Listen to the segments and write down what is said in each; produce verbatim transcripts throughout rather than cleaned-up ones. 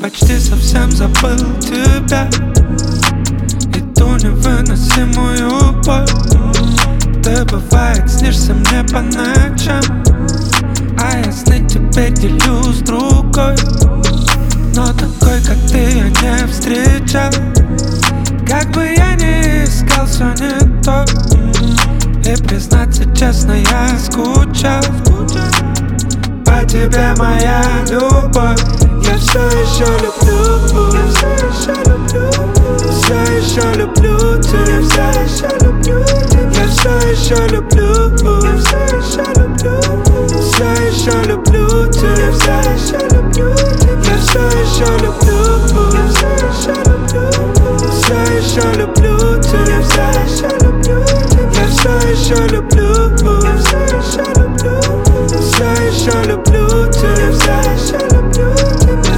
почти совсем забыл тебя и ту невыносимую боль. Ты, бывает, снишься мне по ночам, а я сны теперь делю с другой. Но такой, как ты, я не встречал. Как бы я ни искал, все не то. И признаться честно, я скучал по тебе, моя любовь. Я все еще люблю, я все еще люблю, все еще люблю тебя, я все еще люблю, я все еще люблю, я все еще люблю, все еще люблю тебя, я все еще люблю, я все еще люблю, я все еще люблю, все еще люблю тебя, я все еще люблю, я все еще люблю, я все еще люблю, все еще люблю тебя, я все еще люблю тебя.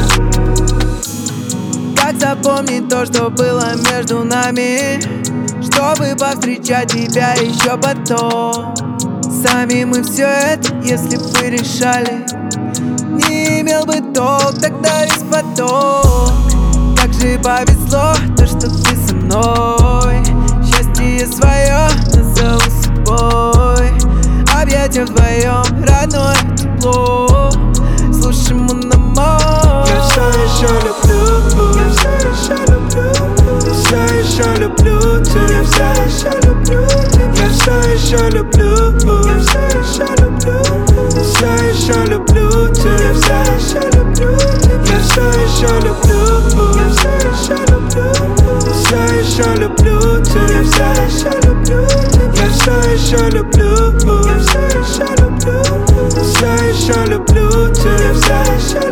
Как запомнить то, что было между нами, чтобы повстречать тебя еще потом? Сами мы все это, если бы решали, не имел бы толк тогда весь поток. Как же повезло то, что ты со мной, счастье свое назову собой. Объятия вдвоем, родное тепло, слушай мономой. Я все еще люблю, я все еще люблю, все еще люблю тебя, я все еще люблю, я все еще люблю, я все еще люблю, все еще люблю тебя, я все еще люблю, я все еще люблю, я все еще люблю, все еще люблю тебя, я все еще люблю, я все еще люблю, я все еще люблю, все еще люблю тебя, я все еще люблю.